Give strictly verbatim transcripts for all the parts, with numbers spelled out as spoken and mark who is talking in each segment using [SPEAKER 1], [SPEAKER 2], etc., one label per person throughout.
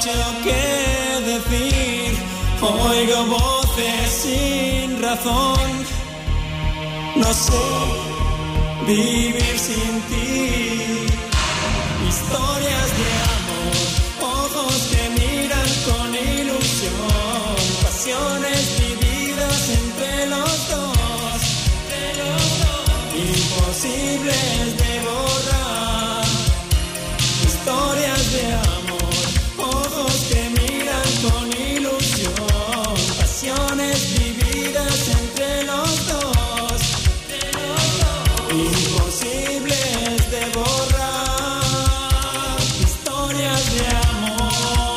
[SPEAKER 1] mucho que decir, oigo voces sin razón, no sé vivir sin ti. Historias de amor, ojos que miran con ilusión, pasiones vividas entre los dos, entre los dos, imposibles de borrar. Historias de amor, ojos que miran con ilusión, pasiones vividas entre los dos, entre los dos, imposibles de borrar. Historias de amor.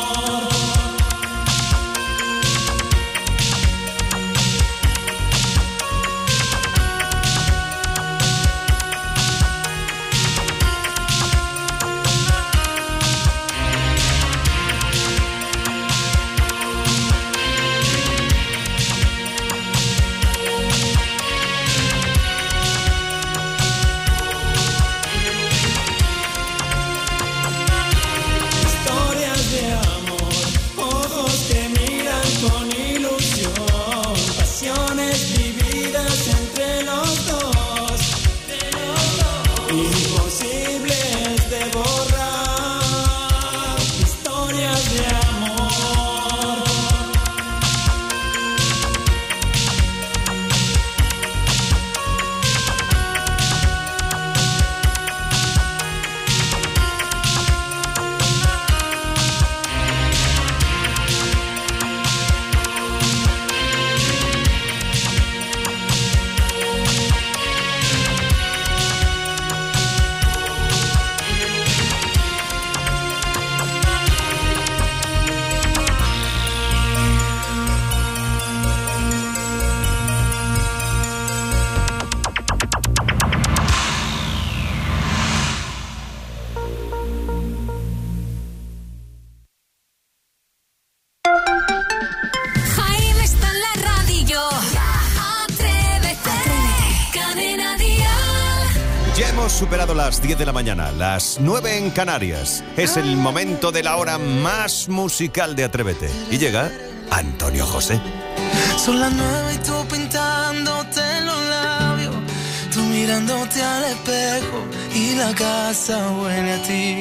[SPEAKER 2] Superado las diez de la mañana, las nueve en Canarias. Es el momento de la hora más musical de Atrévete. Y llega Antonio José.
[SPEAKER 3] Son las nueve y tú pintándote los labios, tú mirándote al espejo y la casa huele a ti.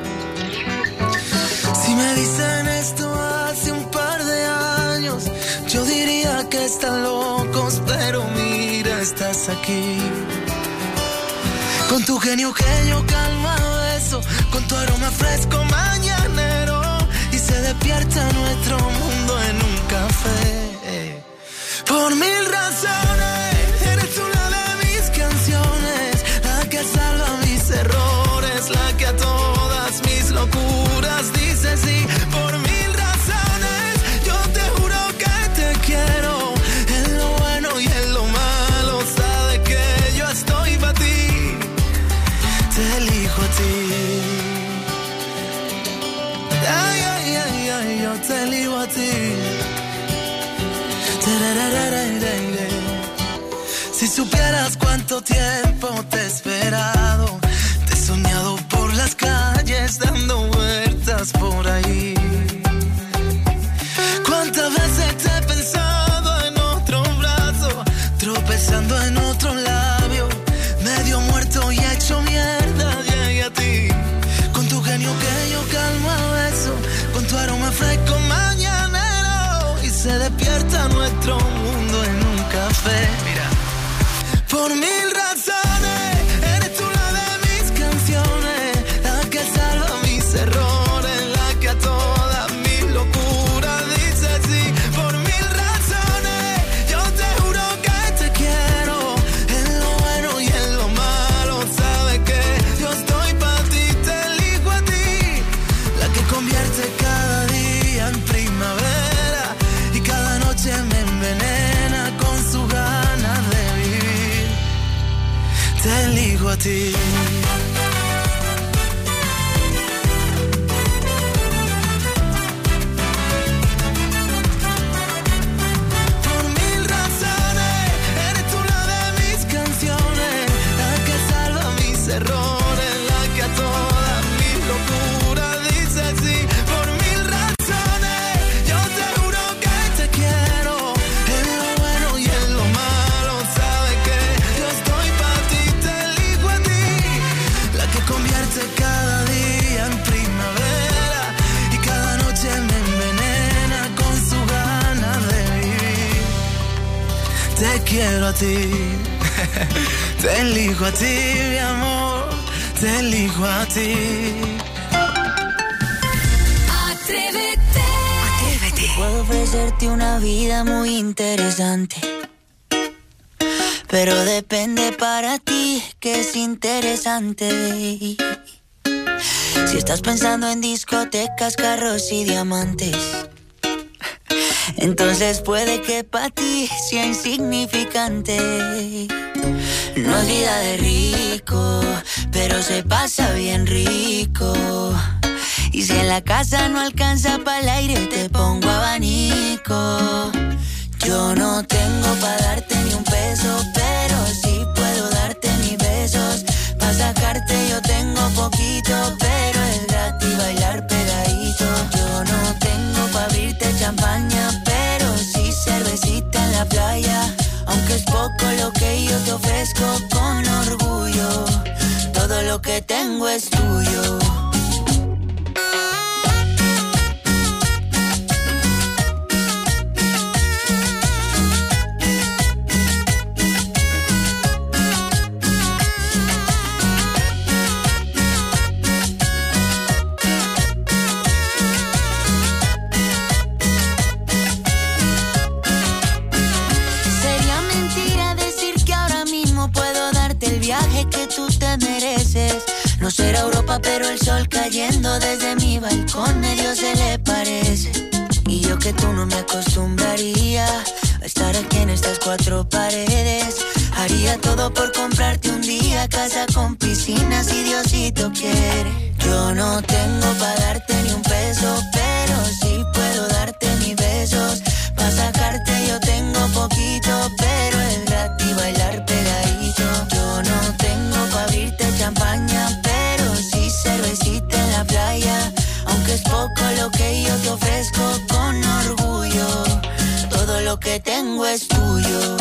[SPEAKER 3] Si me dicen esto hace un par de años, yo diría que están locos, pero mira, estás aquí. Con tu genio que yo calmo a beso, con tu aroma fresco mañanero, y se despierta nuestro mundo en un café. Por mil razones, eres tú la de mis canciones, la que salva mis errores, la que a todas mis locuras dice sí. Por mil razones, yo te juro que te quiero, en lo bueno y en lo malo, sabes que yo estoy para ti. Te elijo a ti. Ay, ay, ay, ay, yo te elijo a ti. Si supieras cuánto tiempo te he esperado, te he soñado por las calles dando vueltas por ahí. Cuántas veces te he pensado en otro brazo, tropezando en otro labio, medio muerto y hecho mierda, llegué a ti. Con tu genio que yo calmo a beso, con tu aroma fresco mañanero, y se despierta nuestro mundo en un café. Mira. Por mil razones, eres tú la de mis canciones, la que salva mis errores, la que a todas mis locuras dice sí. Por mil razones, yo te juro que te quiero, en lo bueno y en lo malo, sabes que yo estoy para ti, te elijo a ti, la que convierte cada día en primavera y cada noche me envenena con su ganas de vivir. Te elijo a ti. Por mil razones, eres tú la de mis canciones, la que salva mis errores, la que a todas mis locuras dice sí. Por mil razones. quiero a ti. Te elijo a ti, mi amor, te elijo a ti.
[SPEAKER 4] Atrévete. Atrévete. Puedo ofrecerte una vida muy interesante, pero depende para ti que es interesante. Si estás pensando en discotecas, carros y diamantes, entonces puede que para ti sea insignificante. No es vida de rico, pero se pasa bien rico. Y si en la casa no alcanza para el aire, te pongo abanico. Yo no tengo para darte ni un peso, pero sí puedo darte mis besos. Pa' sacarte yo tengo poquito, pero es gratis bailar pegadito. Yo no tengo pa' abrirte champaña, pero sí cervecita en la playa. Aunque es poco lo que yo te ofrezco con orgullo, todo lo que tengo es tuyo. No será Europa, pero el sol cayendo desde mi balcón medio se le parece. Y yo que tú no me acostumbraría a estar aquí en estas cuatro paredes. Haría todo por comprarte un día casa con piscina si Diosito quiere. Yo no tengo pa' darte ni un peso, pero sí puedo darte mis besos. Pa' sacarte yo tengo poquito, pero es gratis bailar pegadito. Yo no tengo pa' abrirte champaña, pero sí cervecita en la playa. Aunque es poco lo que yo te ofrezco con orgullo, todo lo que tengo es tuyo.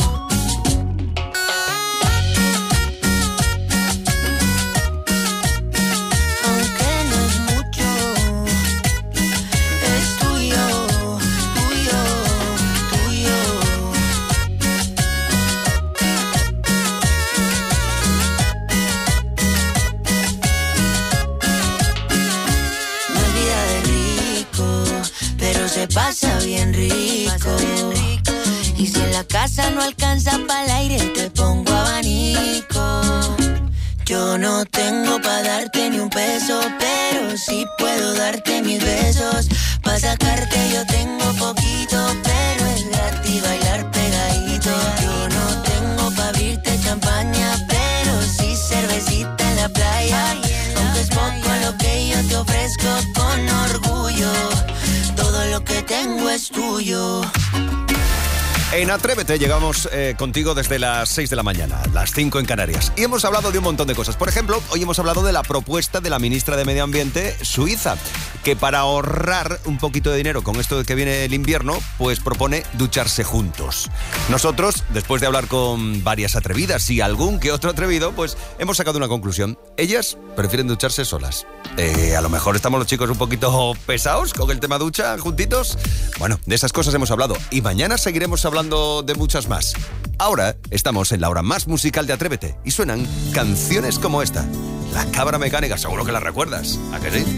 [SPEAKER 4] Pasa bien rico. Pasa bien rico. Y si en la casa no alcanza para el aire, te pongo abanico. Yo no tengo pa' darte ni un peso, pero sí puedo darte mis besos. Pa' sacarte yo tengo poquito, pero es gratis bailar pegadito. Yo no tengo pa' abrirte champaña, pero sí cervecita en la playa. Aunque es poco lo que yo te ofrezco con orgullo, todo lo que tengo es tuyo.
[SPEAKER 2] En Atrévete llegamos eh, contigo desde las seis de la mañana, las cinco en Canarias. Y hemos hablado de un montón de cosas. Por ejemplo, hoy hemos hablado de la propuesta de la ministra de Medio Ambiente, Suiza, que para ahorrar un poquito de dinero con esto de que viene el invierno, pues propone ducharse juntos. Nosotros, después de hablar con varias atrevidas y algún que otro atrevido, pues hemos sacado una conclusión. Ellas prefieren ducharse solas. Eh, a lo mejor estamos los chicos un poquito pesados con el tema ducha, juntitos. Bueno, de esas cosas hemos hablado. Y mañana seguiremos hablando de muchas más. Ahora estamos en la hora más musical de Atrévete y suenan canciones como esta. La Cabra Mecánica, seguro que la recuerdas. ¿A que sí?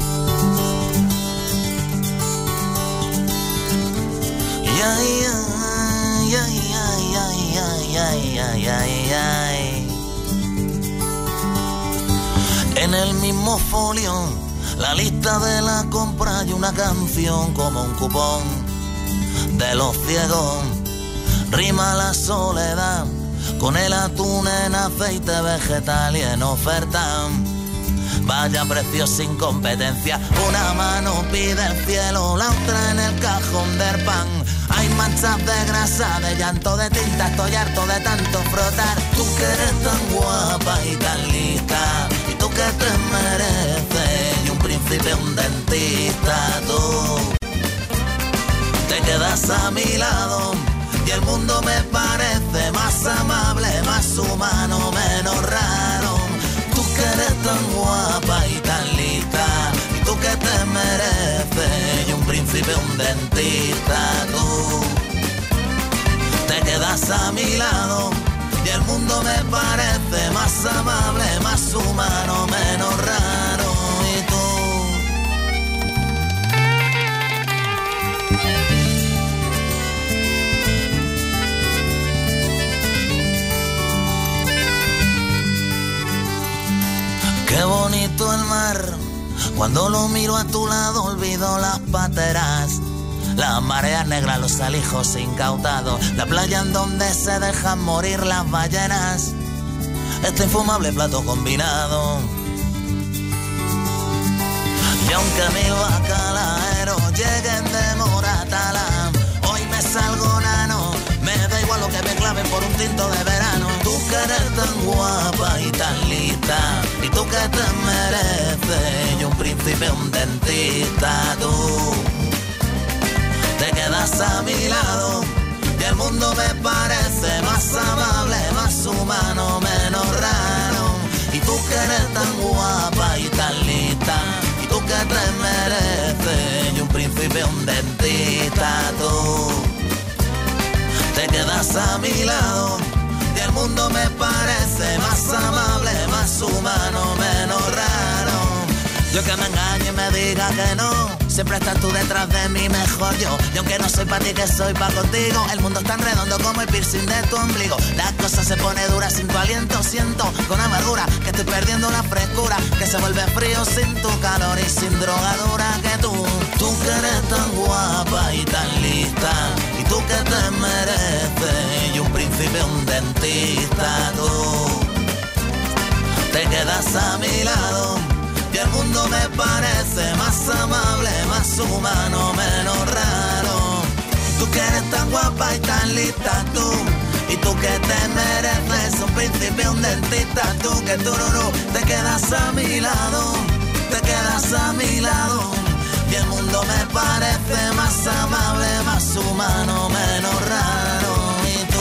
[SPEAKER 3] Ay, ay, ay, ay, ay, ay, ay, ay, ay. En el mismo folio, la lista de la compra y una canción como un cupón de los ciegos. Rima la soledad con el atún en aceite vegetal y en oferta. Vaya precio sin competencia. Una mano pide el cielo, la otra en el cajón del pan. Hay manchas de grasa, de llanto, de tinta. Estoy harto de tanto frotar. Tú que eres tan guapa y tan lista, y tú que te mereces, y un príncipe, un dentista. Tú te quedas a mi lado y el mundo me parece más amable, más humano, menos raro. Tú que eres tan guapa y tan lista, y tú que te mereces, y un príncipe, un dentista. Tú te quedas quedas a mi lado y el mundo me parece más amable, más humano, menos raro. Y tú, qué bonito el mar, cuando lo miro a tu lado olvido las pateras, las mareas negras, los alijos incautados, la playa en donde se dejan morir las ballenas, este infumable plato combinado. Y aunque mis bacalaeros lleguen de Moratalá, hoy me salgo nano, me da igual lo que me claven por un tinto de verano. Tú que eres tan guapa y tan lista, y tú que te mereces, y un príncipe, un dentista, tú te quedas a mi lado y el mundo me parece más amable, más humano, menos raro. Y tú que eres tan guapa y tan lista, y tú que te mereces, y un príncipe, un dentista, tú te quedas a mi lado y el mundo me parece más amable, más humano, menos raro. Yo que me engañe y me diga que no, siempre estás tú detrás de mí, mejor yo. Y aunque no soy pa' ti, que soy pa' contigo, el mundo es tan redondo como el piercing de tu ombligo. La cosa se pone dura sin tu aliento, siento con amargura que estoy perdiendo la frescura, que se vuelve frío sin tu calor y sin drogadura que tú. Tú que eres tan guapa y tan lista, y tú que te mereces, y un príncipe, un dentista, tú te quedas a mi lado y el mundo me parece más amable, más humano, menos raro. Tú que eres tan guapa y tan lista, tú, y tú que te mereces, un príncipe, un dentista, tú que tururú, te quedas a mi lado, te quedas a mi lado, y el mundo me parece más amable, más humano, menos raro. Y tú,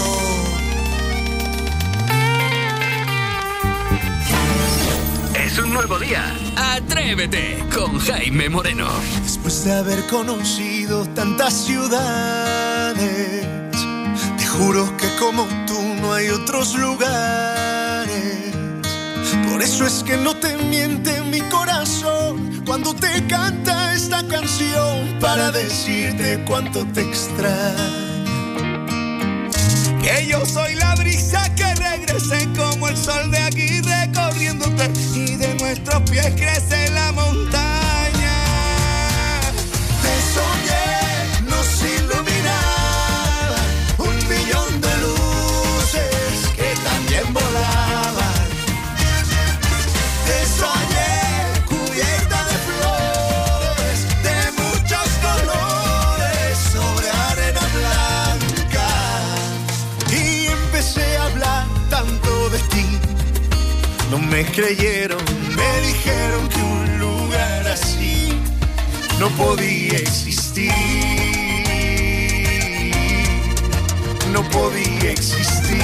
[SPEAKER 5] es un nuevo día. Atrévete con Jaime Moreno.
[SPEAKER 6] Después de haber conocido tantas ciudades, te juro que como tú no hay otros lugares. Por eso es que no te miente mi corazón cuando te canta esta canción para decirte cuánto te extraño. Que yo soy la brisa que regresé como el sol de aquí recorriéndote, y de nuestros pies crece la montaña. Te soñé, nos iluminaba un millón de luces que también volaban. Te soñé cubierta de flores de muchos colores sobre arena blanca, y empecé a hablar tanto de ti. No me creyeron, me dijeron que un lugar así no podía existir, no podía existir.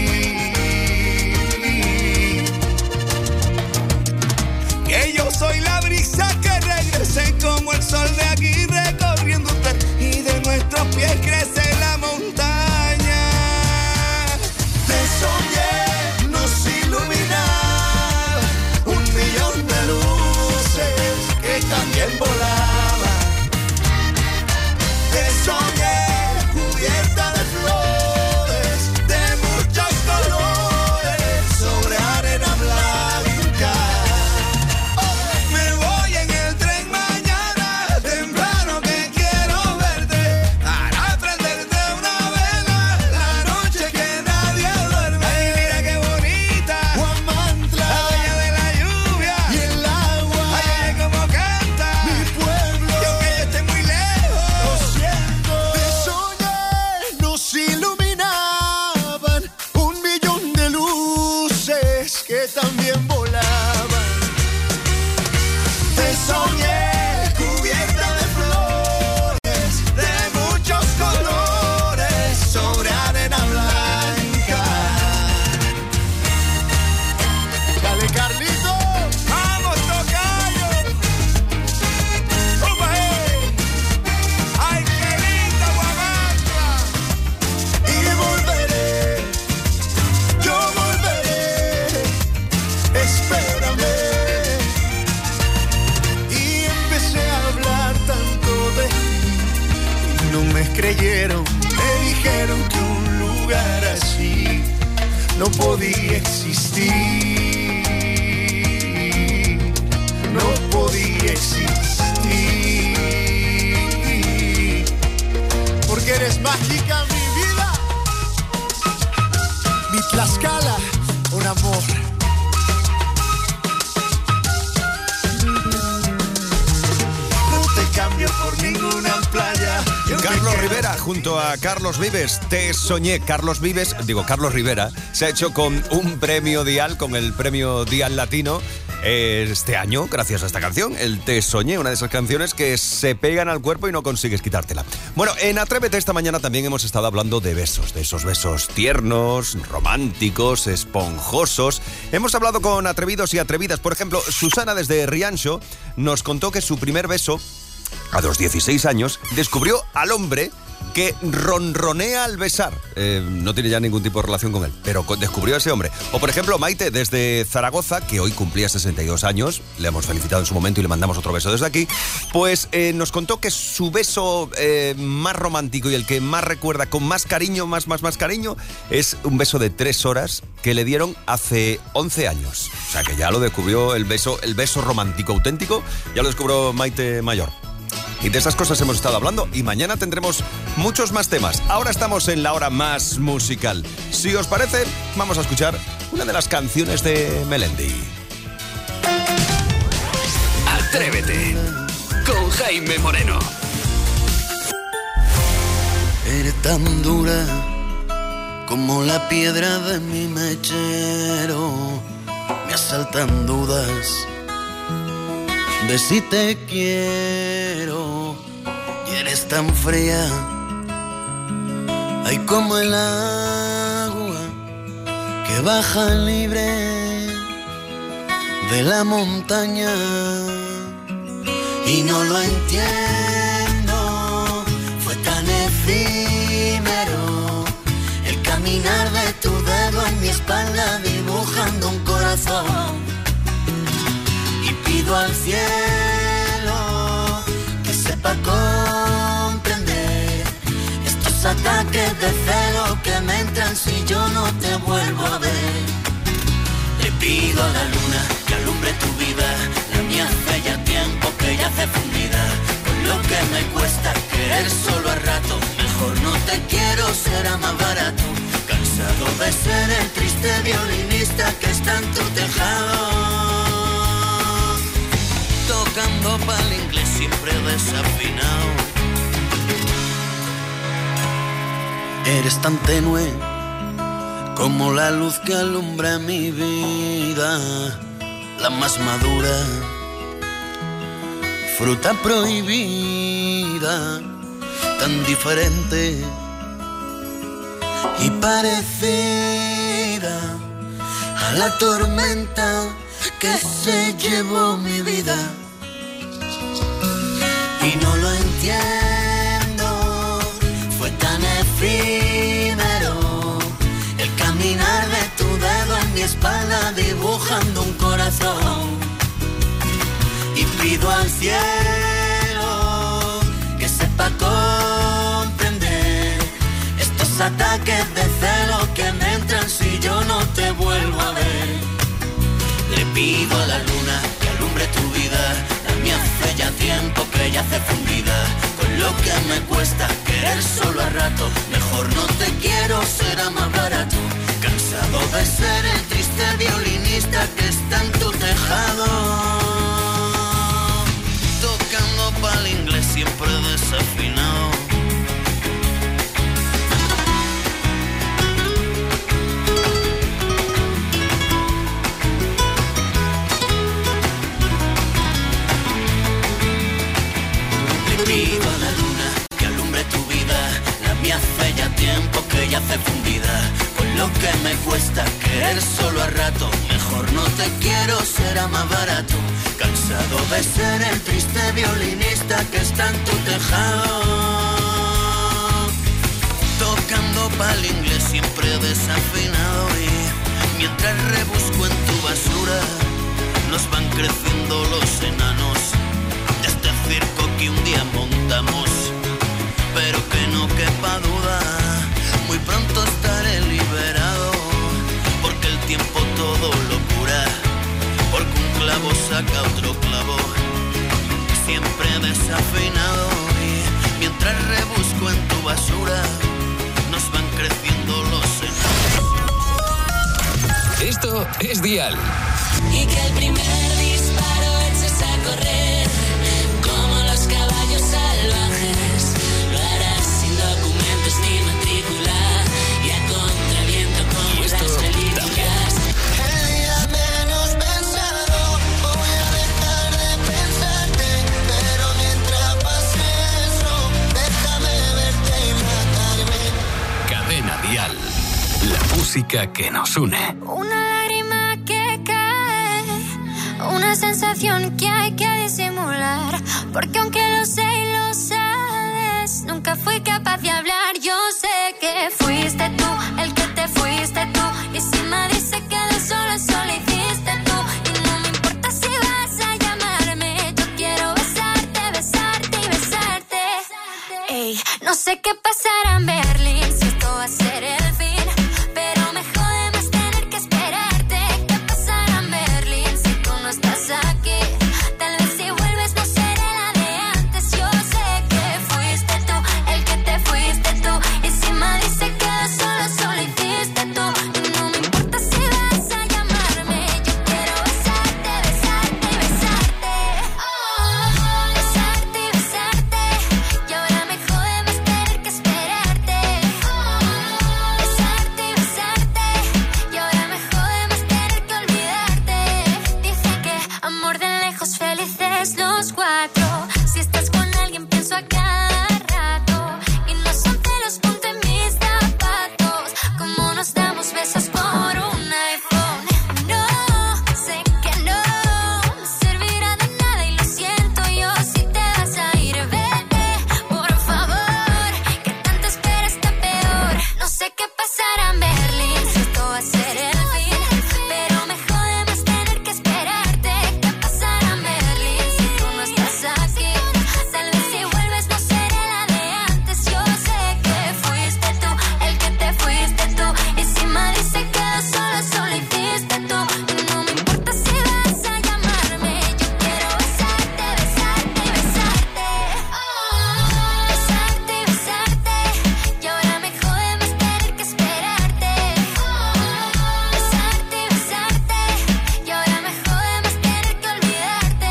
[SPEAKER 6] Que yo soy la brisa que regresé como el sol de aquí recorriéndote, y de nuestros pies crece la montaña. Te soñé, nos iluminaba un millón de luces que también volaban.
[SPEAKER 3] quienes creyeron, me dijeron que un lugar así no podía existir, no podía existir, porque eres mágica mi vida, mi Tlaxcala, un amor. Cambio por ninguna playa.
[SPEAKER 2] Carlos Rivera junto a Carlos Vives, Te Soñé. Carlos Vives, digo Carlos Rivera, se ha hecho con un premio Dial, con el premio Dial Latino este año, gracias a esta canción, el Te Soñé, una de esas canciones que se pegan al cuerpo y no consigues quitártela. Bueno, en Atrévete esta mañana también hemos estado hablando de besos, de esos besos tiernos, románticos, esponjosos. Hemos hablado con atrevidos y atrevidas. Por ejemplo, Susana desde Rianxo nos contó que su primer beso, a los dieciséis años, descubrió al hombre que ronronea al besar. Eh, no tiene ya ningún tipo de relación con él, pero descubrió a ese hombre. O por ejemplo, Maite desde Zaragoza, que hoy cumplía sesenta y dos años, le hemos felicitado en su momento y le mandamos otro beso desde aquí, pues eh, nos contó que su beso eh, más romántico y el que más recuerda con más cariño, más, más, más cariño, es un beso de tres horas que le dieron hace once años. O sea que ya lo descubrió el beso, el beso romántico auténtico, ya lo descubrió Maite mayor. Y de esas cosas hemos estado hablando y mañana tendremos muchos más temas. Ahora estamos en la hora más musical. Si os parece, vamos a escuchar una de las canciones de Melendi.
[SPEAKER 5] Atrévete con Jaime Moreno.
[SPEAKER 3] Eres tan dura como la piedra de mi mechero. Me asaltan dudas de si te quiero, y eres tan fría, ay como el agua que baja libre de la montaña, y no lo entiendo, fue tan efímero el caminar de tu dedo en mi espalda dibujando un corazón. Y pido al cielo que sepa comprender estos ataques de celo que me entran si yo no te vuelvo a ver. Le pido a la luna que alumbre tu vida, la mía hace ya tiempo que yace fundida. Con lo que me cuesta querer solo a rato, mejor no te quiero, será más barato. Cansado de ser el triste violinista que está en tu tejado, tocando pa'l inglés siempre desafinado. Eres tan tenue como la luz que alumbra mi vida, la más madura, fruta prohibida, tan diferente y parecida a la tormenta que se llevó mi vida. Y no lo entiendo, fue tan efímero el caminar de tu dedo en mi espalda dibujando un corazón. Y pido al cielo que sepa comprender estos ataques de celo que me entran si yo no te vuelvo a ver. Le pido a la luna que alumbre tu vida, la mía hace ya tiempo que yace fundida. Con lo que me cuesta querer solo a rato, mejor no te quiero, será más barato. Cansado de ser el triste violinista que está en tu tejado, tocando pa'l inglés siempre desafinado. Pido a la luna que alumbre tu vida, la mía hace ya tiempo que yace fundida. Con lo que me cuesta querer solo a rato, mejor no te quiero, será más barato. Cansado de ser el triste violinista que está en tu tejado, tocando pa'l inglés siempre desafinado. Y mientras rebusco en tu basura, nos van creciendo los enanos de este circo que un día montamos, pero que no
[SPEAKER 5] Esto es Dial.
[SPEAKER 7] Y que el primer disparo eches a correr como los caballos salvajes. Lo harás sin documentos ni matrícula y a contraviento como
[SPEAKER 5] Y esto
[SPEAKER 7] las películas.
[SPEAKER 3] El día menos pensado voy a dejar de pensarte, pero mientras pase eso, déjame verte y matarme.
[SPEAKER 5] Cadena Dial. La música que nos une.
[SPEAKER 8] Una lágrima que cae, una sensación que hay que disimular, porque aunque lo sé y lo sabes, nunca fui capaz de hablar. Yo sé que fuiste tú el que te fuiste tú, y si Madrid se queda solo, solo hiciste tú. Y no me importa si vas a llamarme, yo quiero besarte, besarte y besarte. Ey, no sé qué pasará en Berlín, si esto va a ser el fin, pero me jode más tener que esperarte. ¿Qué pasará en Berlín si tú no estás aquí? Tal vez si vuelves no seré la de antes. Yo sé que fuiste tú el que te fuiste tú, y si Madrid se queda solo, solo hiciste tú. Y no me importa si vas a llamarme, yo quiero besarte, besarte y besarte. Oh, besarte y besarte, y ahora me jode más tener que esperarte. Oh, besarte y besarte, y ahora me jode más tener que olvidarte. Dice que amor de lejos, felices los cuatro. Si estás con alguien pienso a cada rato, y no son celos, ponte en mis zapatos. Como nos damos besos por un iPhone. No, sé que no me servirá de nada y lo siento yo. Si te vas a ir, vete, por favor, que tanto esperas está peor. No sé qué pasará en Berlín, si esto va a ser el fin, pero me jode más tener que esperarte. ¿Qué pasará en Berlín si tú no estás aquí? Tal vez si vuelves no seré la de antes. Yo sé que fuiste tú el que te fuiste tú, y si Madrid se queda solo, solo hiciste tú. Y no me importa si vas a llamarme, yo quiero besarte, besarte y besarte. Oh, besarte y besarte, y ahora me jode más tener que esperarte. Oh, besarte y besarte, y ahora me jode más tener que olvidarte.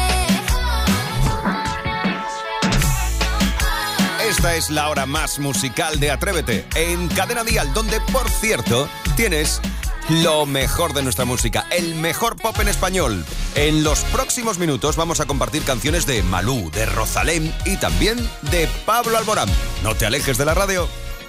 [SPEAKER 2] Esta es la hora más musical de Atrévete en Cadena Dial, donde, por cierto, tienes lo mejor de nuestra música, el mejor pop en español. En los próximos minutos vamos a compartir canciones de Malú, de Rosalén y también de Pablo Alborán. No te alejes de la radio.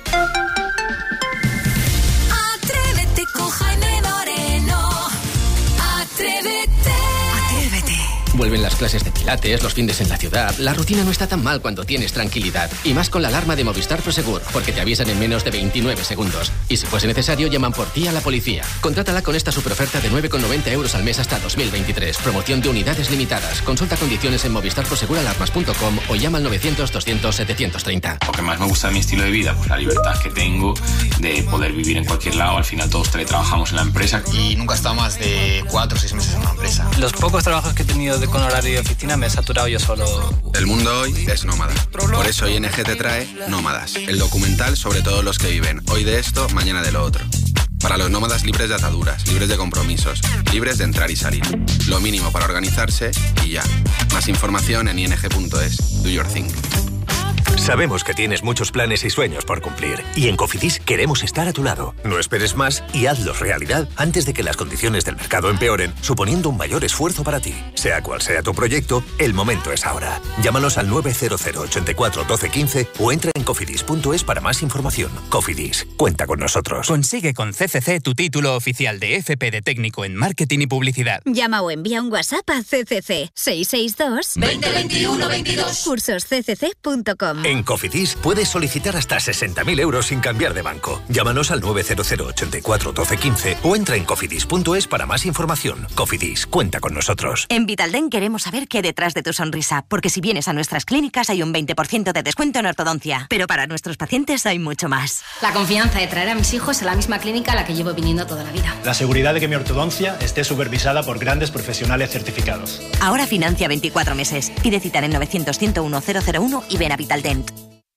[SPEAKER 7] Atrévete con Jaime Moreno. Atrévete.
[SPEAKER 9] Atrévete. Vuelven las clases de pilates, los fines en la ciudad. La rutina no está tan mal cuando tienes tranquilidad. Y más con la alarma de Movistar Prosegur, porque te avisan en menos de veintinueve segundos. Y si fuese necesario, llaman por ti a la policía. Contrátala con esta superoferta de nueve con noventa euros al mes hasta dos mil veintitrés. Promoción de unidades limitadas. Consulta condiciones en movistar prosegur alarmas punto com o llama al novecientos, doscientos, setecientos treinta.
[SPEAKER 10] Lo que más me gusta de mi estilo de vida, pues la libertad que tengo de poder vivir en cualquier lado. Al final todos teletrabajamos en la empresa.
[SPEAKER 11] Y nunca he estado más de cuatro o seis meses en una empresa.
[SPEAKER 12] Los pocos trabajos que he tenido de con horario de oficina me he saturado yo solo.
[SPEAKER 13] El mundo hoy es nómada. Por eso I N G te trae Nómadas, el documental sobre todos los que viven hoy de esto, mañana de lo otro. Para los nómadas libres de ataduras, libres de compromisos, libres de entrar y salir. Lo mínimo para organizarse y ya. Más información en i n g punto es. Do your thing.
[SPEAKER 14] Sabemos que tienes muchos planes y sueños por cumplir, y en Cofidis queremos estar a tu lado. No esperes más y hazlos realidad antes de que las condiciones del mercado empeoren, suponiendo un mayor esfuerzo para ti. Sea cual sea tu proyecto, el momento es ahora. Llámanos al nueve cero cero, ochenta y cuatro, doce, quince o entra en cofidis punto es para más información. Cofidis, cuenta con nosotros.
[SPEAKER 15] Consigue con C C C tu título oficial de F P de técnico en marketing y publicidad.
[SPEAKER 16] Llama o envía un WhatsApp a C C C seis seis dos,
[SPEAKER 7] veinte, veintiuno, veintidós.
[SPEAKER 16] cursos c c c punto com.
[SPEAKER 14] En Cofidis puedes solicitar hasta sesenta mil euros sin cambiar de banco. Llámanos al nueve cero cero, ochenta y cuatro, doce, quince o entra en cofidis punto es para más información. Cofidis, cuenta con nosotros.
[SPEAKER 17] En Vitaldent queremos saber qué hay detrás de tu sonrisa, porque si vienes a nuestras clínicas hay un veinte por ciento de descuento en ortodoncia. Pero para nuestros pacientes hay mucho más.
[SPEAKER 18] La confianza de traer a mis hijos a la misma clínica a la que llevo viniendo toda la vida.
[SPEAKER 19] La seguridad de que mi ortodoncia esté supervisada por grandes profesionales certificados.
[SPEAKER 17] Ahora financia veinticuatro meses. Pide cita en novecientos, ciento uno, cero cero uno y ven a Vitaldent.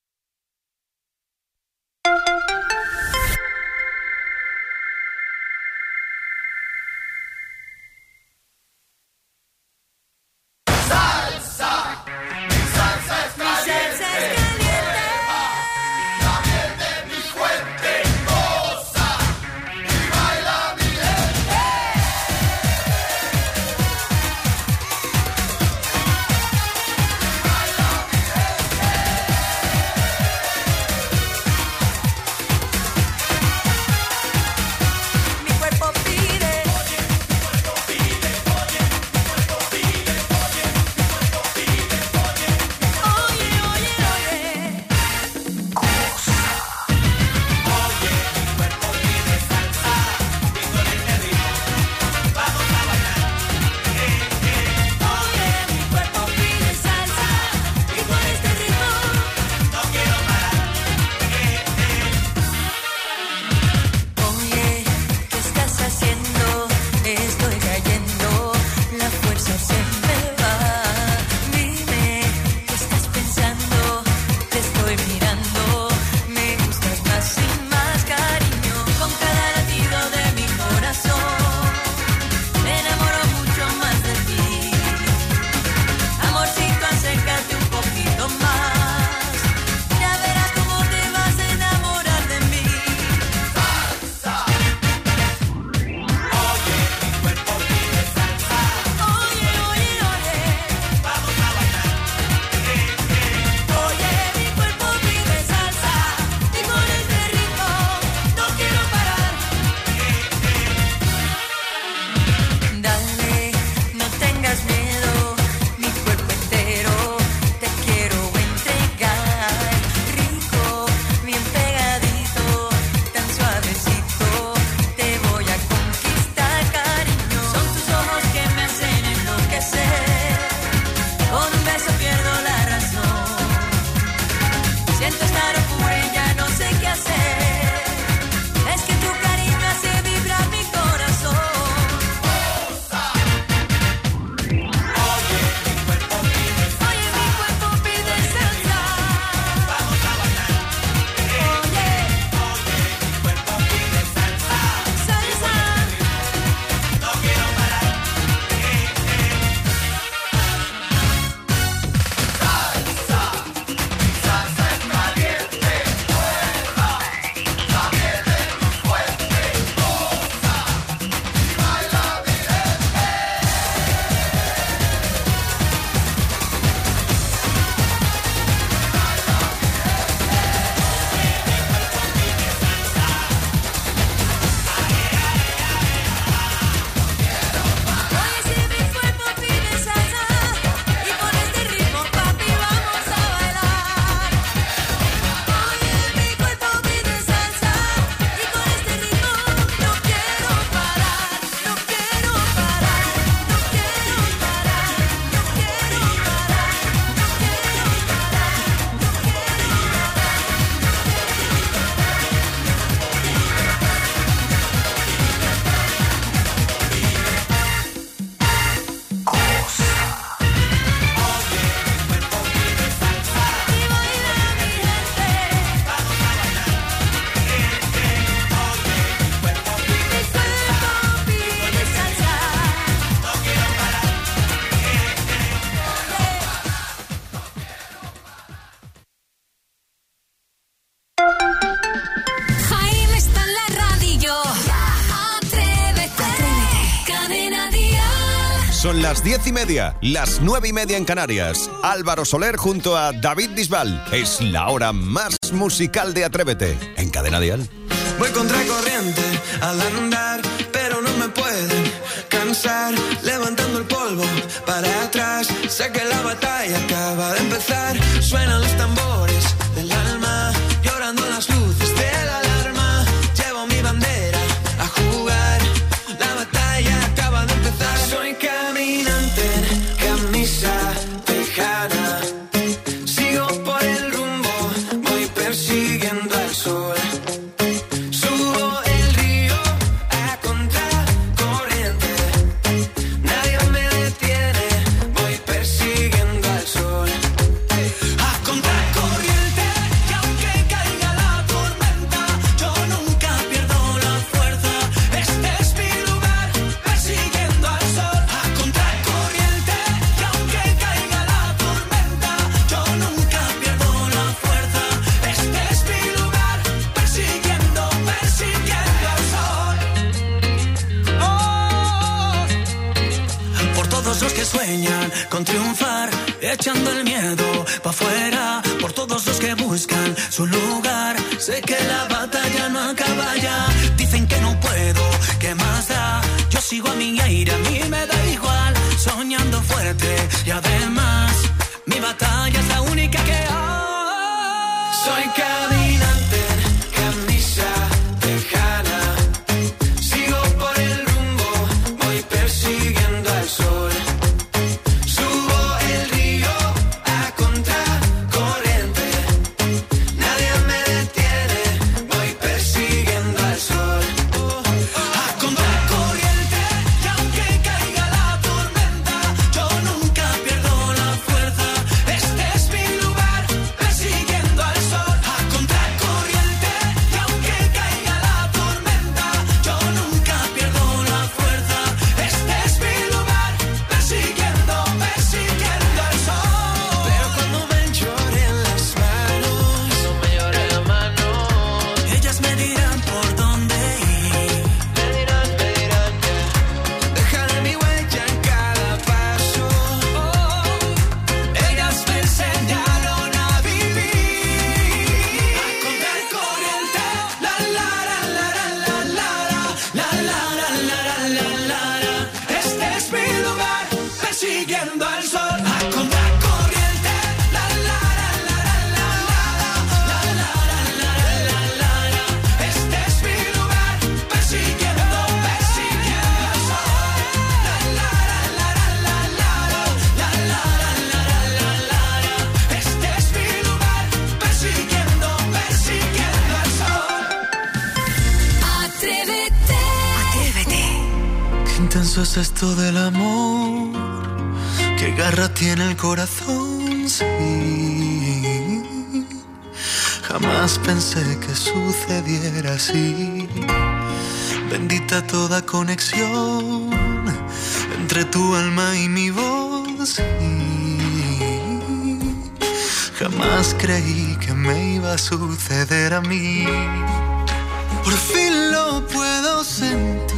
[SPEAKER 7] Atrévete.
[SPEAKER 2] Son las diez y media, las nueve y media en Canarias. Álvaro Soler junto a David Bisbal. Es la hora más musical de Atrévete en Cadena Dial.
[SPEAKER 3] Voy contra corriente al andar, pero no me pueden cansar. Levantando el polvo para atrás, sé que la batalla acaba de empezar. Suenan los tambores del alma, llorando las luces de la alarma. Llevo mi bandera a jugar, la batalla acaba de empezar. Soy caminante en camisa tejana, sigo por el rumbo, voy persiguiendo al sol. Con triunfar, echando el miedo pa' afuera, por todos los que buscan su lugar. Sé que la batalla no acaba ya. Dicen que no puedo, ¿qué más da? Yo sigo a mi aire, a mí me da igual. Soñando fuerte y además mi batalla es la única que hay. Soy caminante en camisa tejana, sigo por el rumbo, voy persiguiendo al sol.
[SPEAKER 20] Es esto del amor, qué garra tiene el corazón, sí. Jamás pensé que sucediera así. Bendita toda conexión entre tu alma y mi voz, sí. Jamás creí que me iba a suceder a mí. Por fin lo puedo sentir.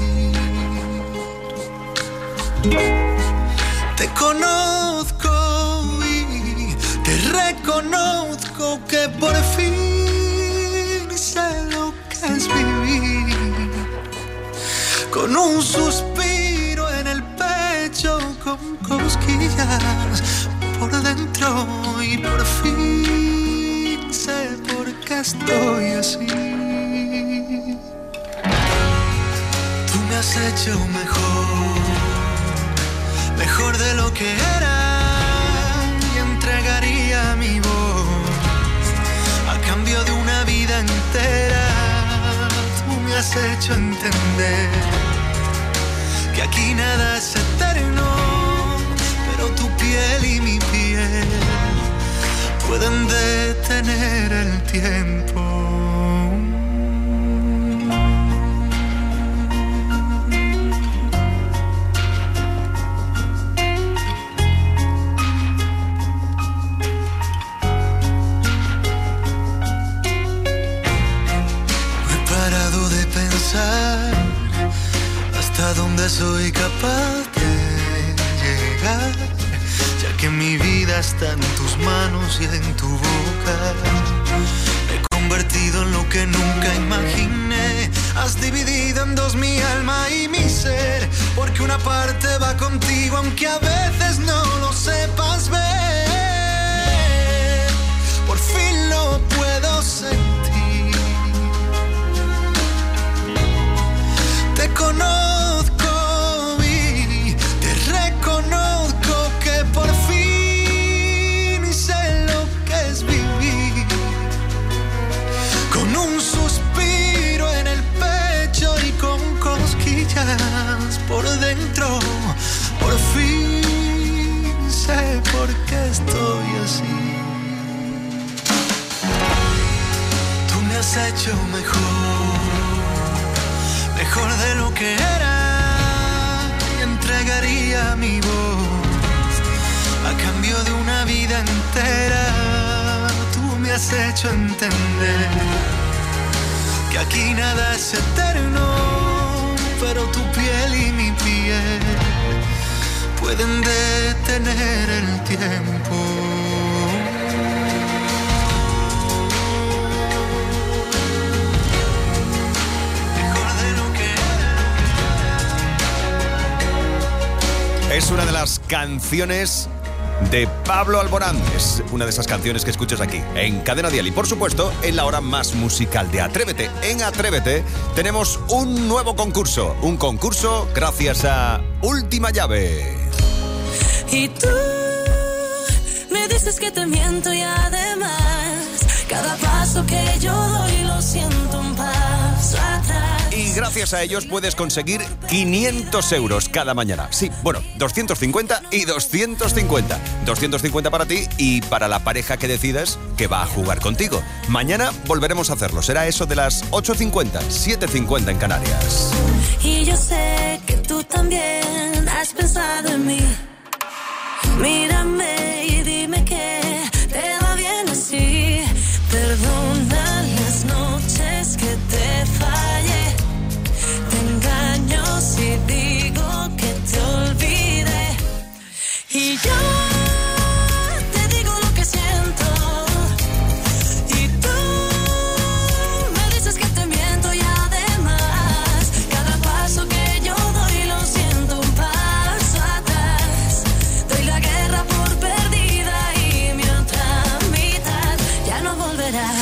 [SPEAKER 20] Te conozco y te reconozco que por fin sé lo que es vivir. Con un suspiro en el pecho, con cosquillas por dentro, y por fin sé por qué estoy así. Tú me has hecho mejor, mejor de lo que era, y entregaría mi voz a cambio de una vida entera. Tú me has hecho entender que aquí nada es eterno, pero tu piel y mi piel pueden detener el tiempo. Hasta dónde soy capaz de explicar, ya que mi vida está en tus manos y en tu boca. Me he convertido en lo que nunca imaginé. Has dividido en dos mi alma y mi ser, porque una parte va contigo aunque a veces no lo sepas ver. Por fin lo puedo sentir. Te conozco y te reconozco que por fin sé lo que es vivir. Con un suspiro en el pecho y con cosquillas por dentro. Por fin sé por qué estoy así. Tú me has hecho mejor, mejor de lo que era, y entregaría mi voz a cambio de una vida entera. Tú me has hecho entender que aquí nada es eterno, pero tu piel y mi piel pueden detener el tiempo.
[SPEAKER 2] Es una de las canciones de Pablo Alborán. Es una de esas canciones que escuchas aquí, en Cadena Dial. Y por supuesto, en la hora más musical de Atrévete. En Atrévete tenemos un nuevo concurso. Un concurso gracias a Última Llave.
[SPEAKER 7] Y tú me dices que te miento y además cada paso que yo doy lo siento un paso atrás.
[SPEAKER 2] Y gracias a ellos puedes conseguir quinientos euros cada mañana. Sí, bueno, doscientos cincuenta y doscientos cincuenta. doscientos cincuenta para ti y para la pareja que decidas que va a jugar contigo. Mañana volveremos a hacerlo. Será eso de las ocho cincuenta, siete cincuenta en Canarias.
[SPEAKER 7] Y yo sé que tú también has pensado en mí. Mírame y dime que te va bien así. Perdona las noches que te fallé. Te engaño si digo que te olvidé. Y yo te digo lo que siento. Y tú me dices que te miento y además cada paso que yo doy lo siento un paso atrás. Doy la guerra por perdida y mi otra mitad ya no volverá.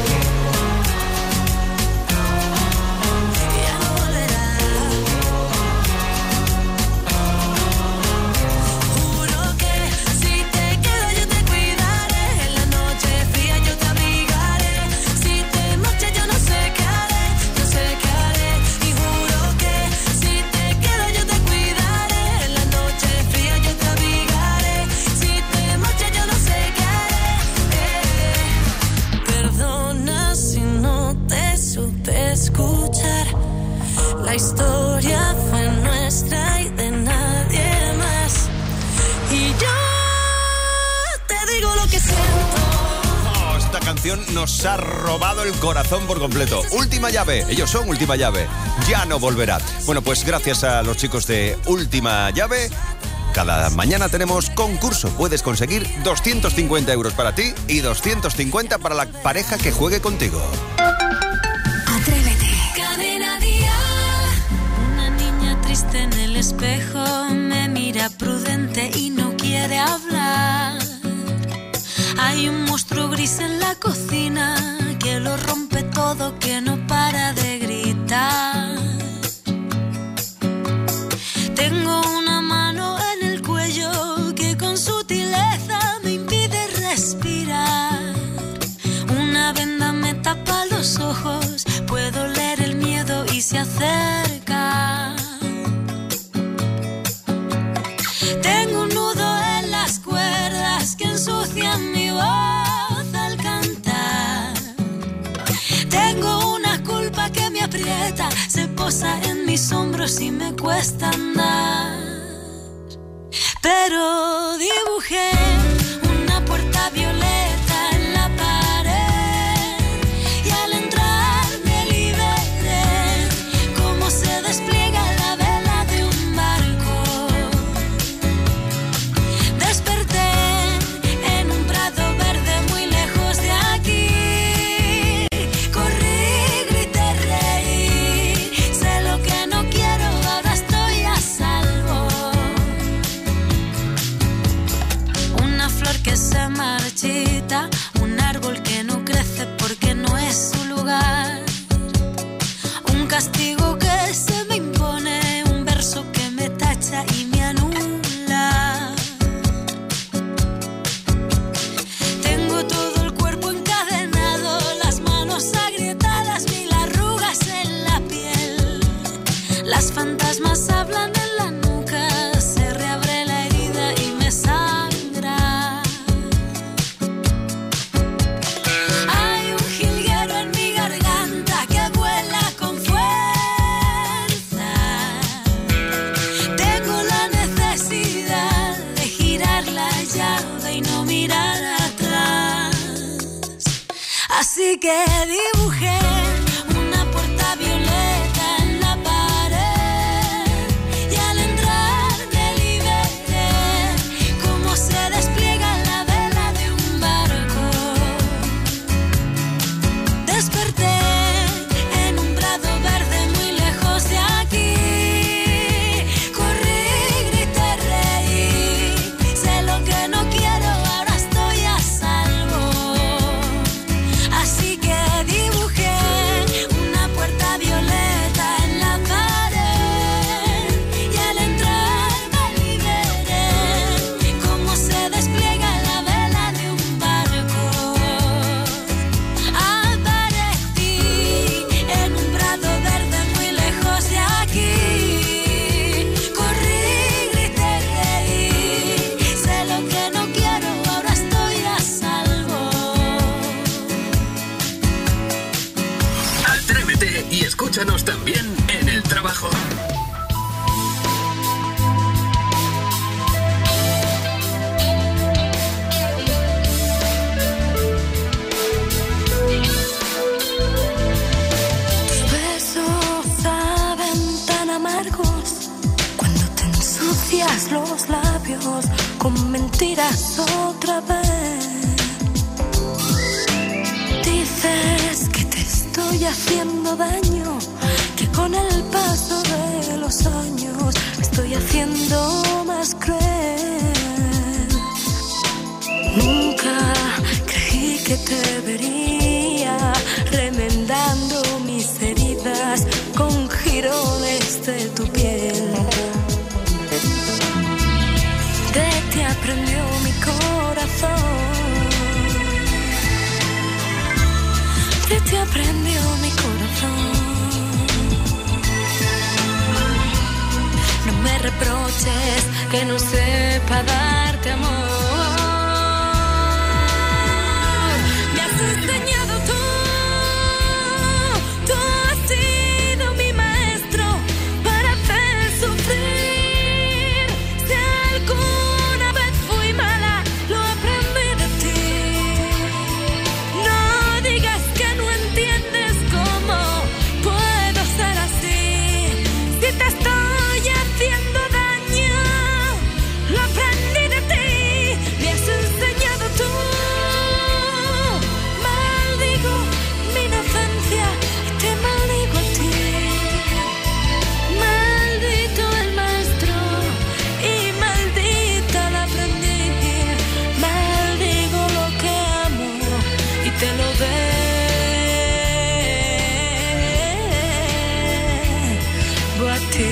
[SPEAKER 7] Escuchar la historia fue nuestra y de nadie más. Y yo te digo lo que siento.
[SPEAKER 2] Oh, esta canción nos ha robado el corazón por completo. Última Llave, ellos son Última Llave. Ya no volverá. Bueno, pues gracias a los chicos de Última Llave, cada mañana tenemos concurso. Puedes conseguir doscientos cincuenta euros para ti y doscientos cincuenta para la pareja que juegue contigo.
[SPEAKER 7] Cadena Dial. Una niña triste en el espejo me mira prudente y no quiere hablar. Hay un monstruo gris en la cocina que lo rompe todo, que no para de gritar. Tengo una mano en el cuello que con sutileza me impide respirar. Una venda me tapa los ojos, puedo leer el miedo y se acerca. Tengo un nudo en las cuerdas que ensucian mi voz al cantar. Tengo una culpa que me aprieta, se posa en mis hombros y me cuesta andar. Pero dibujé una puerta violeta en la pared y al entrar me liberé, como se despliega la vela de un barco.
[SPEAKER 4] Así que dibujé una puerta violeta en la pared y al entrar me liberté, como se despliega la vela de un barco. Desperté en un prado verde muy lejos de aquí. Corrí, grité, reí, sé lo que no quiero, ahora estoy a salvo. Así que dibujé una puerta violeta en la pared y al entrar me liberé, como se despliega la vela de un barco. Aparecí en un prado verde muy lejos de aquí. Corrí, grité, reí, sé lo que no quiero, ahora estoy a salvo.
[SPEAKER 5] Atrévete y escúchanos también en el trabajo.
[SPEAKER 4] Tus besos saben tan amargos cuando te ensucias los labios con mentiras otra vez. Dices que te estoy haciendo daño, que con el paso de los años me estoy haciendo más cruel. Nunca creí que te vería remendando mis heridas con jirones de tu piel. De ti aprendió mi corazón, de ti aprendió mi corazón. No me reproches que no sepa darte amor. Me has enseñado tú, tú has sido mi maestro para hacer sufrir. Si alguna vez fui mala, lo aprendí de ti. No digas que no entiendes cómo puedo ser así. Si te estoy haciendo daño, lo aprendí de ti. Me has enseñado tú. Maldigo mi inocencia y te maldigo a ti. Maldito el maestro y maldita la aprendiz. Maldigo lo que amo y te lo debo a ti.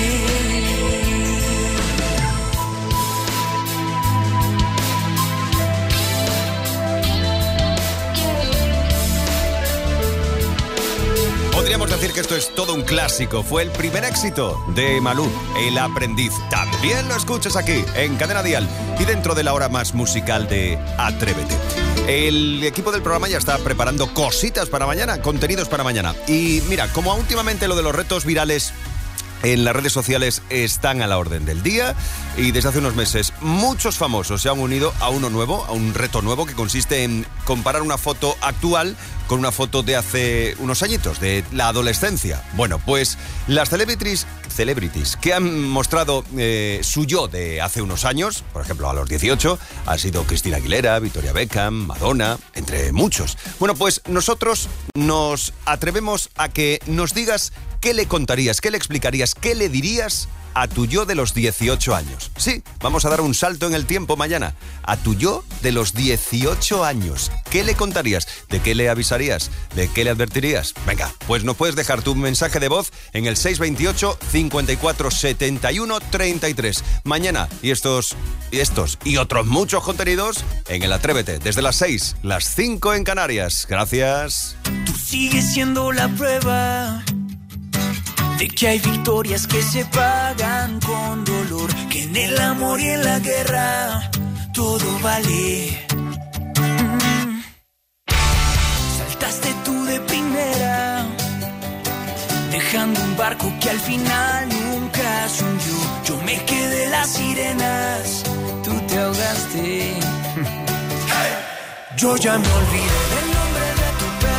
[SPEAKER 2] Podríamos decir que esto es todo un clásico. Fue el primer éxito de Malú, El Aprendiz. También lo escuchas aquí, en Cadena Dial, y dentro de la hora más musical de Atrévete. El equipo del programa ya está preparando cositas para mañana, contenidos para mañana. Y mira, como últimamente lo de los retos virales en las redes sociales están a la orden del día, y desde hace unos meses muchos famosos se han unido a uno nuevo, a un reto nuevo que consiste en comparar una foto actual con una foto de hace unos añitos, de la adolescencia. Bueno, pues las celebrities, celebrities que han mostrado eh, su yo de hace unos años, por ejemplo a los dieciocho, han sido Cristina Aguilera, Victoria Beckham, Madonna, entre muchos. Bueno, pues nosotros nos atrevemos a que nos digas qué le contarías, qué le explicarías, qué le dirías a tu yo de los dieciocho años. Sí, vamos a dar un salto en el tiempo mañana. A tu yo de los dieciocho años. ¿Qué le contarías? ¿De qué le avisarías? ¿De qué le advertirías? Venga, pues nos puedes dejar tu mensaje de voz en el seis veintiocho, cincuenta y cuatro, setenta y uno, treinta y tres. Mañana, y estos, y estos y otros muchos contenidos en el Atrévete, desde las seis, las cinco en Canarias. Gracias.
[SPEAKER 1] Tú sigues siendo la prueba de que hay victorias que se pagan con dolor, que en el amor y en la guerra todo vale. Mm. Saltaste tú de primera, dejando un barco que al final nunca se hundió. Yo me quedé las sirenas, tú te ahogaste. Hey. Yo ya me olvidé del nombre de tu perro.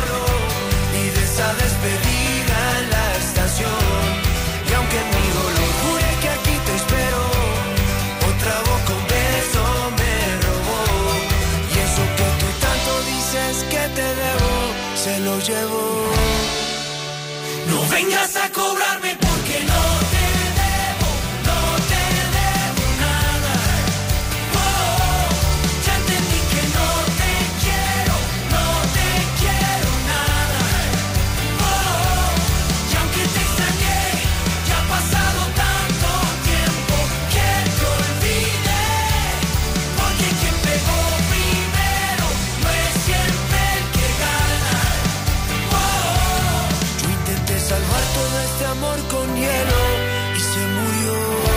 [SPEAKER 1] se lo llevó. No vengas a cobrarme porque no te debo, no te debo nada. Oh, ya entendí que no te quiero, no te quiero nada. Oh, y aunque te extrañé, ya ha pasado tanto tiempo que te olvidé. Porque quien pegó primero no es siempre el que gana. Oh, yo intenté salvar todo este amor con hielo y se murió.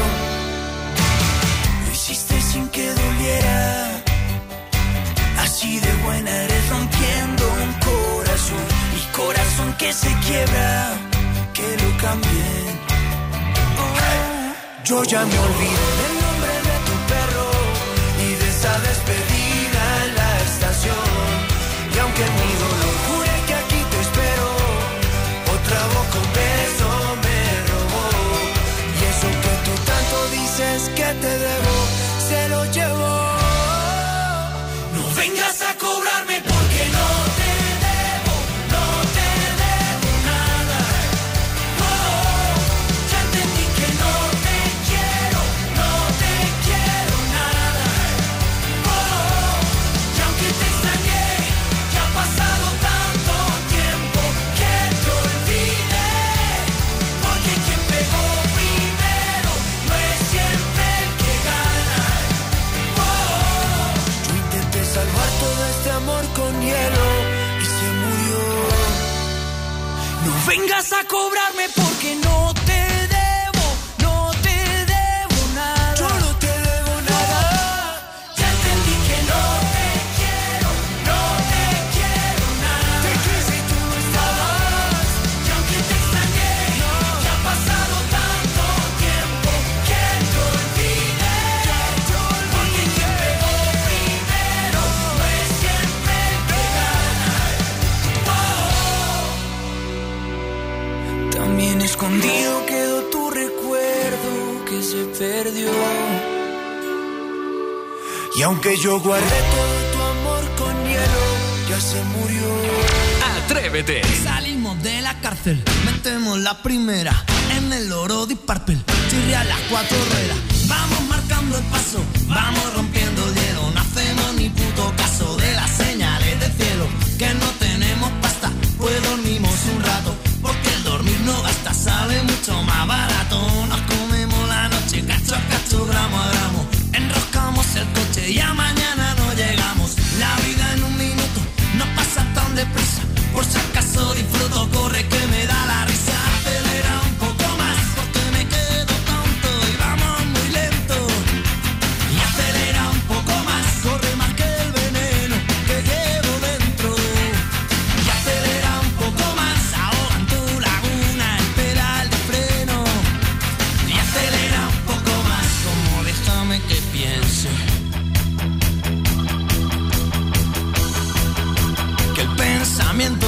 [SPEAKER 1] Lo hiciste sin que doliera. Así de buena eres rompiendo un corazón. Mi corazón que se quiebra, que lo cambien. Oh, yo ya me olvidé del nombre de tu perro y de esa despedida en la estación. Y aunque en mi dolor juré que aquí te espero, otra boca un beso me robó. Y eso que tú tanto dices que te debo, se lo llevó. No vengas a cobrarme porque no te debo, no te debo nada. Oh, ya entendí que no te quiero, no te quiero nada. Oh, y aunque te extrañé, ya ha pasado tanto tiempo que te olvidé. Porque quien pegó primero no es siempre el que gana. Oh, yo intenté salvar todo este amor con hielo y se murió. No vengas a cobrarme porque no te debo, no te debo nada. Yo no te debo nada. Ya entendí que no te quiero, no te quiero nada. Te quise y tú no estabas. Y aunque te extrañé, ya ha pasado tanto tiempo que te olvidé. Porque quien pegó primero no es siempre el que gana. Oh. También escondido quedó tu recuerdo que se perdió. Y aunque yo guardé todo tu amor con hielo, ya se murió.
[SPEAKER 5] Atrévete.
[SPEAKER 3] Salimos de la cárcel, metemos la primera en el oro de Purple. Chirria las cuatro ruedas, vamos marcando el paso, vamos rompiendo el hielo. No hacemos ni puto caso de las señales del cielo. Que no tenemos pasta, pues dormimos un rato. Porque el dormir no gasta, sale mucho más barato. Nos comemos la noche, cacho a cacho, gramo a gramo. Enroscamos el coche y a mañana no llegamos. La vida en un minuto no pasa tan deprisa. Por si acaso disfruto, corre que me da la risa. Acelera un poco más porque me quedo tonto y vamos muy lento. Y acelera un poco más, corre más que el veneno que llevo dentro. Y acelera un poco más, ahoga en tu laguna el pedal de freno. Y acelera un poco más, como déjame que piense. Que el pensamiento.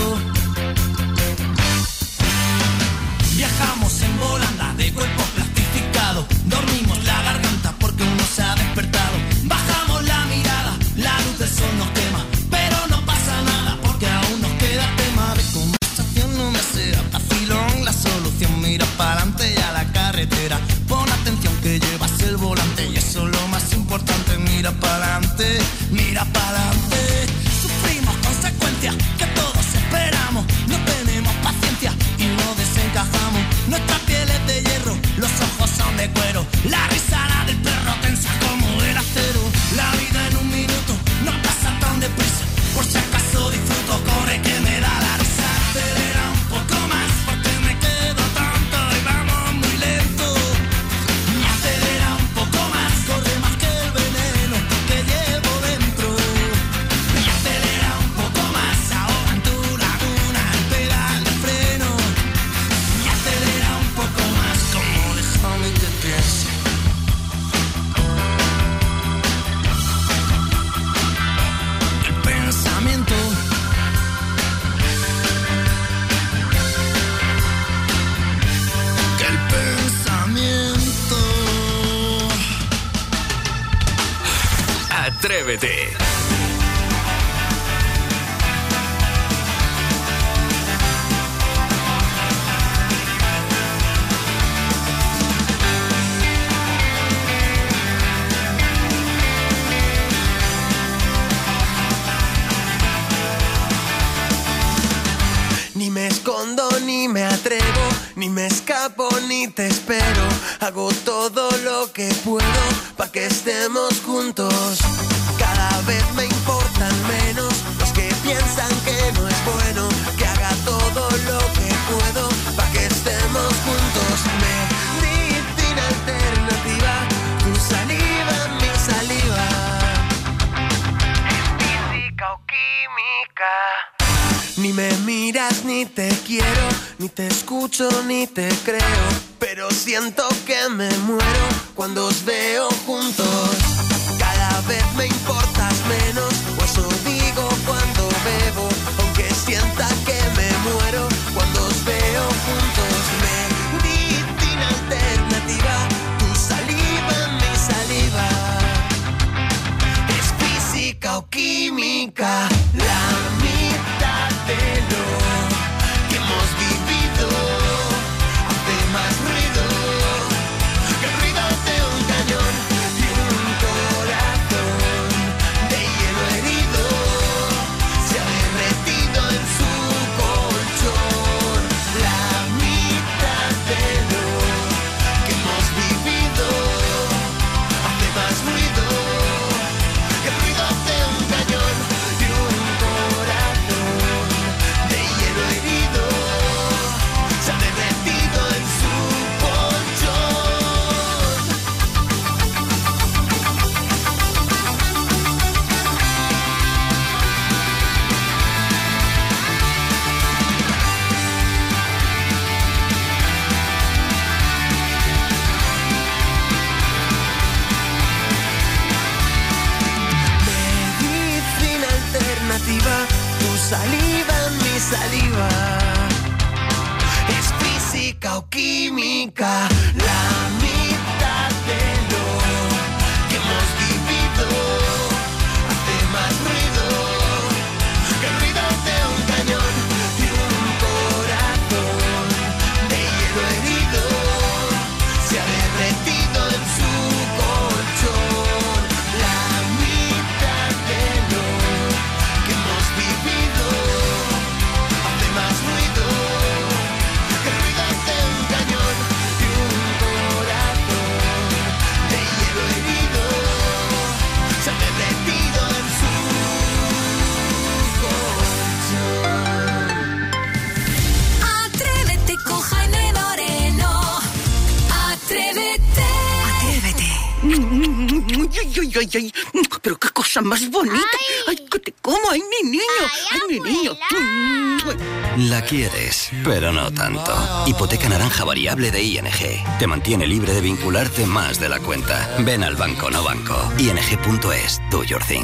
[SPEAKER 3] Viajamos en volanda de cuerpo plastificado. Dormimos la garganta porque uno se ha despertado. Bajamos la mirada, la luz del sol nos quema. Pero no pasa nada porque aún nos queda tema. De conversación no me será vacilón la solución. Mira para adelante y a la carretera. Pon atención que llevas el volante y eso es lo más importante. Mira para adelante, mira para adelante. Sufrimos consecuencias que todos esperamos. No tenemos paciencia y no desencajamos. Nuestra piel es de hierro, los ojos son de cuero. La risa la del perro tensa como el acero. La vida en un minuto no pasa tan deprisa. Por si acaso disfruto, corre que me da la risa. Acelera un poco más porque me quedo tonto y vamos muy lento. Y acelera un poco más, corre más que el veneno que llevo dentro. Y acelera un poco más, ahoga en tu laguna el pedal de freno. Y acelera un poco más, como déjame que piense. El pensamiento. Que el pensamiento.
[SPEAKER 5] Atrévete.
[SPEAKER 3] escondo ni me atrevo, ni me escapo ni te espero. Hago todo lo que puedo pa' que estemos juntos. Cada vez me importan menos los que piensan que no es bueno, que haga todo lo que puedo pa' que estemos juntos. Medicina alternativa, tu saliva, mi saliva. Física o química. Ni me miras ni te quiero, ni te escucho ni te creo, pero siento que me muero cuando os veo juntos. Cada vez me importas menos, o eso digo cuando bebo, aunque sienta que me muero cuando os veo juntos. Medicina alternativa, tu saliva, mi saliva. Es física o química, la mitad de lo que hemos vivido hace más ruido que el ruido de un cañón y un corazón de hielo herido se ha derretido en su colchón. La mitad de lo que hemos vivido hace más ruido que el ruido de un cañón y un corazón de hielo herido se ha derretido en su colchón. Medicina alternativa, tu saliva, mi saliva. Es física o química, la mitad de lo que hemos vivido hace más ruido que el ruido de un cañón y un corazón de hielo herido se ha derretido en su colchón. La mitad de lo que hemos vivido hace más ruido que el ruido de un cañón y un corazón de hielo herido se ha derretido en su colchón.
[SPEAKER 7] Atrévete con Jaime Moreno. Atrévete.
[SPEAKER 21] Atrévete. Ay, ay, ay, ay. Pero qué cosa más bonita. Ay, que te como. Ay, mi niño. Ay, mi niño.
[SPEAKER 22] La quieres, pero no tanto. Hipoteca naranja variable de I N G. Te mantiene libre de vincularte más de la cuenta. Ven al Banco No Banco. I N G punto es. Do your thing.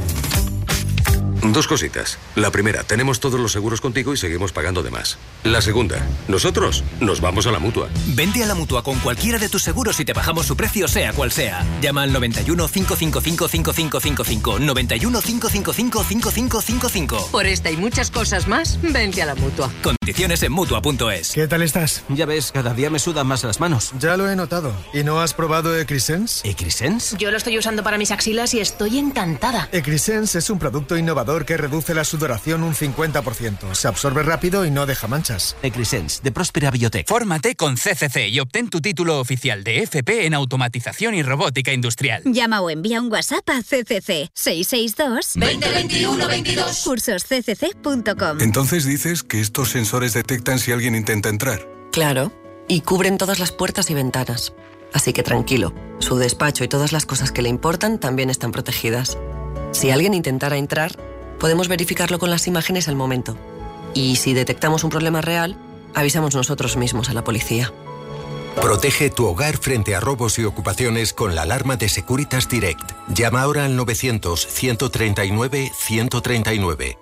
[SPEAKER 23] Dos cositas. La primera, tenemos todos los seguros contigo y seguimos pagando de más. La segunda, nosotros nos vamos a la Mutua.
[SPEAKER 24] Vente a la Mutua con cualquiera de tus seguros y te bajamos su precio sea cual sea. Llama al noventa y uno, cinco cinco cinco, cinco cinco cinco cinco, noventa y uno, cinco cinco cinco, cinco cinco cinco cinco.
[SPEAKER 25] Por esta y muchas cosas más, vente a la Mutua.
[SPEAKER 24] Condiciones en Mutua punto es.
[SPEAKER 26] ¿Qué tal estás?
[SPEAKER 24] Ya ves, cada día me sudan más las manos.
[SPEAKER 26] Ya lo he notado. ¿Y no has probado Ecrisense?
[SPEAKER 24] ¿Ecrisense?
[SPEAKER 18] Yo lo estoy usando para mis axilas y estoy encantada.
[SPEAKER 26] Ecrisense es un producto innovador que reduce la sudoración un cincuenta por ciento. Se absorbe rápido y no deja manchas.
[SPEAKER 24] Ecrisense, de Próspera Biotech.
[SPEAKER 15] Fórmate con C C C y obtén tu título oficial de F P en automatización y robótica industrial.
[SPEAKER 16] Llama o envía un WhatsApp a C C C seis seis dos,
[SPEAKER 7] veinte veintiuno veintidós.
[SPEAKER 16] cursos c c c punto com.
[SPEAKER 27] Entonces dices que estos sensores detectan si alguien intenta entrar.
[SPEAKER 25] Claro, y cubren todas las puertas y ventanas. Así que tranquilo, su despacho y todas las cosas que le importan también están protegidas. Si alguien intentara entrar, podemos verificarlo con las imágenes al momento. Y si detectamos un problema real, avisamos nosotros mismos a la policía.
[SPEAKER 28] Protege tu hogar frente a robos y ocupaciones con la alarma de Securitas Direct. Llama ahora al novecientos, ciento treinta y nueve, ciento treinta y nueve.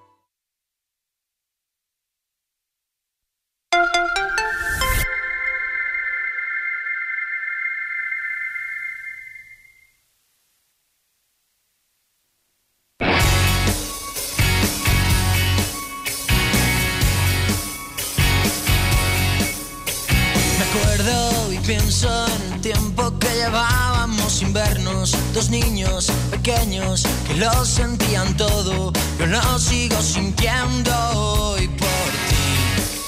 [SPEAKER 3] Pienso en el tiempo que llevábamos sin vernos, dos niños pequeños que lo sentían todo. Yo lo sigo sintiendo hoy por ti.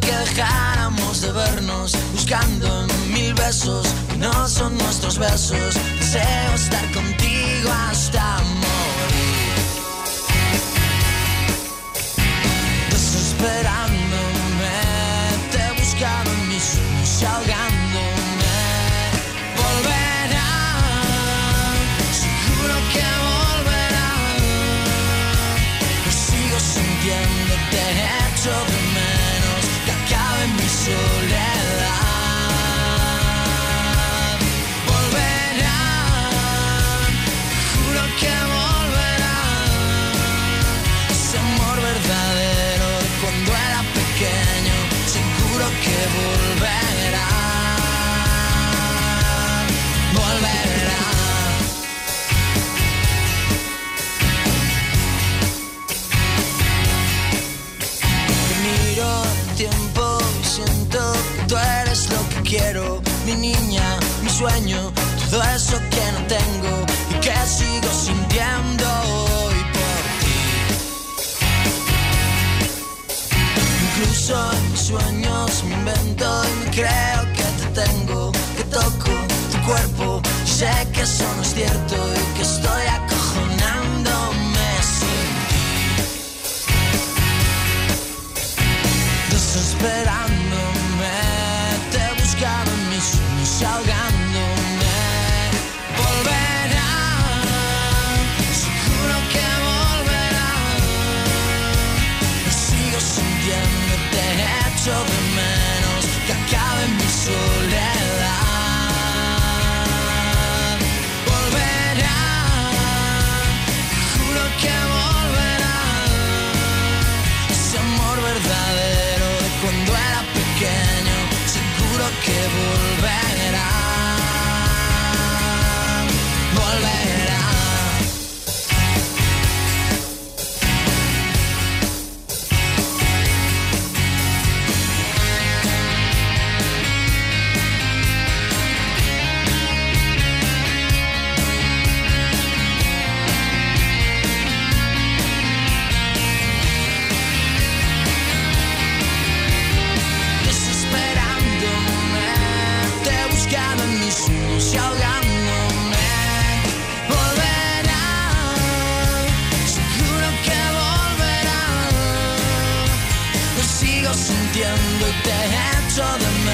[SPEAKER 3] que dejáramos de vernos, buscando en mil besos que no son nuestros besos. Deseo estar contigo hasta morir, desesperándome, te he buscado en mis sueños y ahogándome. Volverá, seguro que volverá, pues sigo sintiéndote, echo de menos que acabe mi soledad. Volverá, juro que volverá, ese amor verdadero de cuando era pequeño, seguro que volverá, volverá. Te miro el tiempo y siento que tú eres lo que quiero, mi niña, mi sueño, todo eso que no tengo y que sigo sintiendo hoy por ti. Incluso en mis sueños me invento y me creo que te tengo, que toco tu cuerpo y sé que eso no es cierto y que estoy acojonándome sin ti, desesperándome, te he buscado en mis sueños y ahogándome. Volverá, seguro que volverá, sigo sintiéndote, echo de menos que acabe mi soledad. Volverá, juro que volverá, ese amor verdadero de cuando era pequeño, seguro que volverá, volverá. Desesperándome, te he buscado en mis sueños y ahogándome. Volverá, seguro que volverá, lo sigo sintiendo y te echo de menos